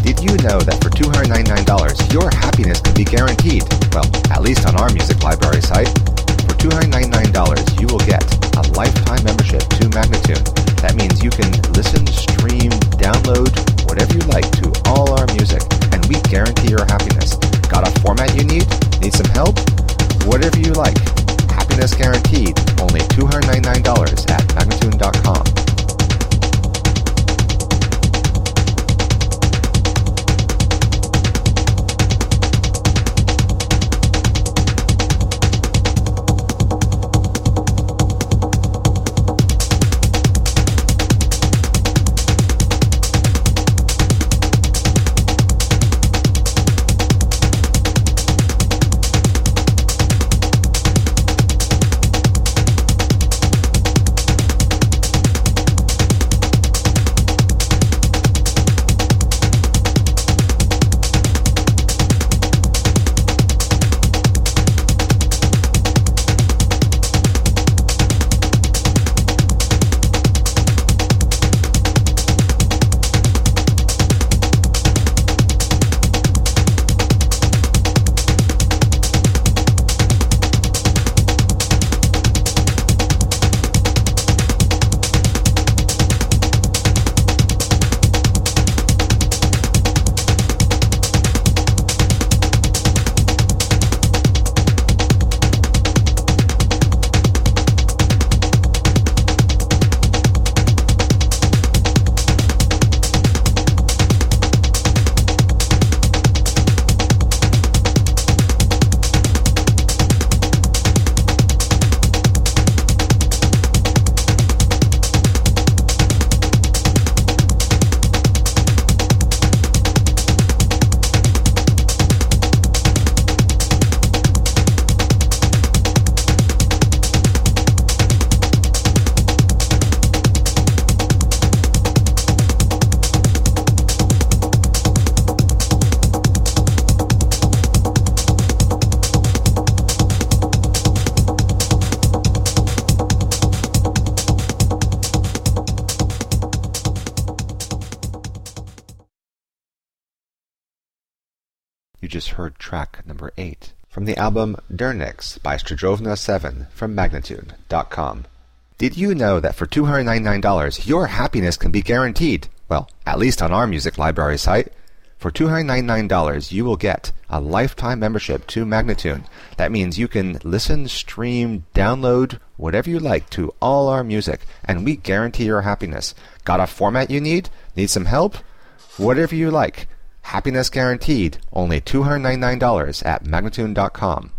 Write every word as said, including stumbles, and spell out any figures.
Did you know that for two hundred ninety-nine dollars, your happiness can be guaranteed? Well, at least on our music library site. For two hundred ninety-nine dollars, you will get a lifetime membership to Magnatune. That means you can listen, stream, download, whatever you like to all our music, and we guarantee your happiness. Got a format you need? Need some help? Whatever you like. Happiness guaranteed. Only two hundred ninety-nine dollars at Magnatune dot com. You just heard track number eight from the album Dernix by Stradovna seven from Magnatune dot com. Did you know that for two hundred ninety-nine dollars, your happiness can be guaranteed? Well, at least on our music library site. For two hundred ninety-nine dollars, you will get a lifetime membership to Magnatune. That means you can listen, stream, download, whatever you like to all our music, and we guarantee your happiness. Got a format you need? Need some help? Whatever you like. Happiness guaranteed. Only two hundred ninety-nine dollars at Magnatune dot com.